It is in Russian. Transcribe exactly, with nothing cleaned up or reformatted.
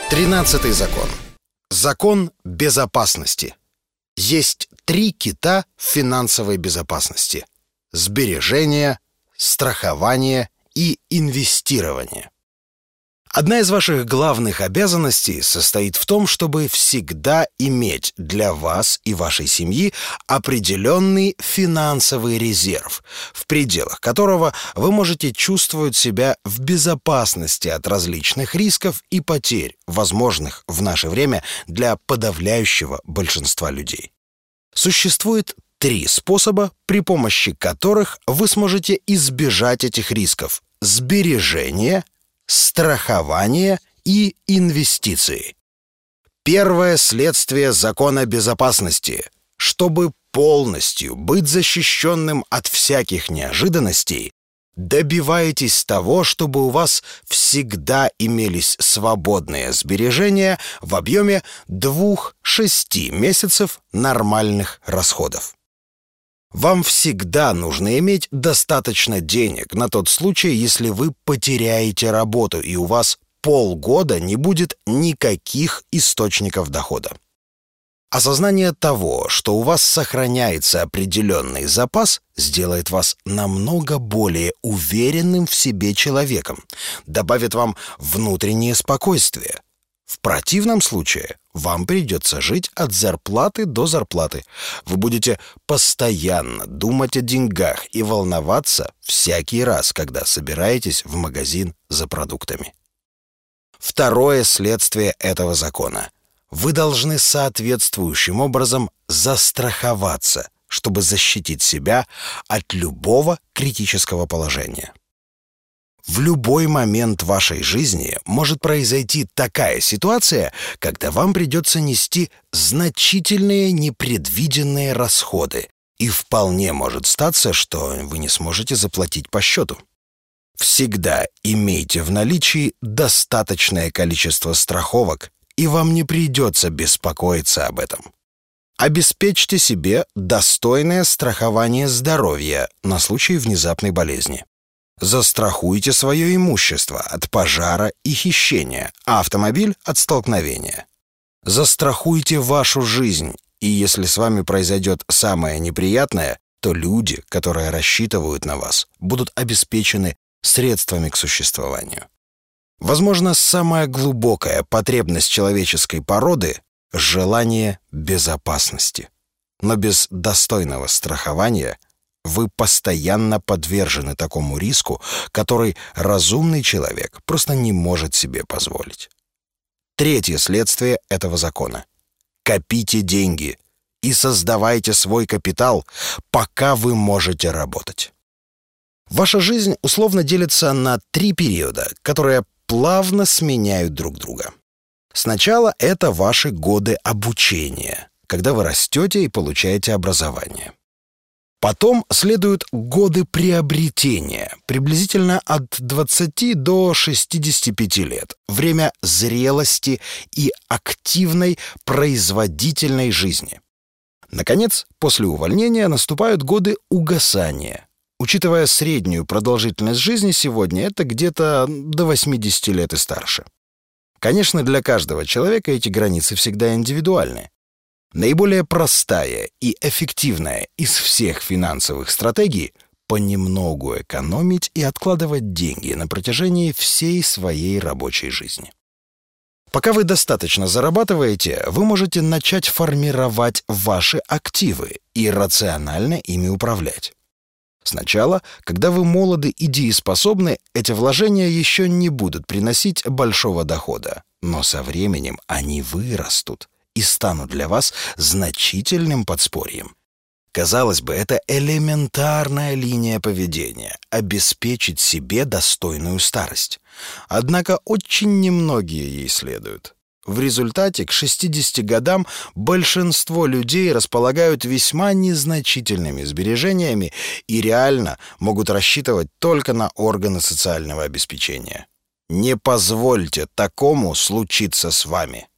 Тринадцатый закон. Закон безопасности. Есть три кита в финансовой безопасности: сбережение, страхование и инвестирование. Одна из ваших главных обязанностей состоит в том, чтобы всегда иметь для вас и вашей семьи определенный финансовый резерв, в пределах которого вы можете чувствовать себя в безопасности от различных рисков и потерь, возможных в наше время для подавляющего большинства людей. Существует три способа, при помощи которых вы сможете избежать этих рисков: сбережение, страхование и инвестиции. Первое следствие закона безопасности. Чтобы полностью быть защищенным от всяких неожиданностей, добивайтесь того, чтобы у вас всегда имелись свободные сбережения в объеме двух-шести месяцев нормальных расходов. Вам всегда нужно иметь достаточно денег на тот случай, если вы потеряете работу и у вас полгода не будет никаких источников дохода. Осознание того, что у вас сохраняется определенный запас, сделает вас намного более уверенным в себе человеком, добавит вам внутреннее спокойствие. В противном случае вам придется жить от зарплаты до зарплаты. Вы будете постоянно думать о деньгах и волноваться всякий раз, когда собираетесь в магазин за продуктами. Второе следствие этого закона. Вы должны соответствующим образом застраховаться, чтобы защитить себя от любого критического положения. В любой момент вашей жизни может произойти такая ситуация, когда вам придется нести значительные непредвиденные расходы, и вполне может статься, что вы не сможете заплатить по счету. Всегда имейте в наличии достаточное количество страховок, и вам не придется беспокоиться об этом. Обеспечьте себе достойное страхование здоровья на случай внезапной болезни. Застрахуйте свое имущество от пожара и хищения, а автомобиль от столкновения. Застрахуйте вашу жизнь, и если с вами произойдет самое неприятное, то люди, которые рассчитывают на вас, будут обеспечены средствами к существованию. Возможно, самая глубокая потребность человеческой породы — желание безопасности. Но без достойного страхования вы постоянно подвержены такому риску, который разумный человек просто не может себе позволить. Третье следствие этого закона. Копите деньги и создавайте свой капитал, пока вы можете работать. Ваша жизнь условно делится на три периода, которые плавно сменяют друг друга. Сначала это ваши годы обучения, когда вы растете и получаете образование. Потом следуют годы приобретения, приблизительно от двадцати до шестидесяти пяти лет, время зрелости и активной производительной жизни. Наконец, после увольнения наступают годы угасания. Учитывая среднюю продолжительность жизни сегодня, это где-то до восьмидесяти лет и старше. Конечно, для каждого человека эти границы всегда индивидуальны. Наиболее простая и эффективная из всех финансовых стратегий — понемногу экономить и откладывать деньги на протяжении всей своей рабочей жизни. Пока вы достаточно зарабатываете, вы можете начать формировать ваши активы и рационально ими управлять. Сначала, когда вы молоды и дееспособны, эти вложения еще не будут приносить большого дохода, но со временем они вырастут и станут для вас значительным подспорьем. Казалось бы, это элементарная линия поведения — обеспечить себе достойную старость. Однако очень немногие ей следуют. В результате к шестидесяти годам большинство людей располагают весьма незначительными сбережениями и реально могут рассчитывать только на органы социального обеспечения. Не позвольте такому случиться с вами.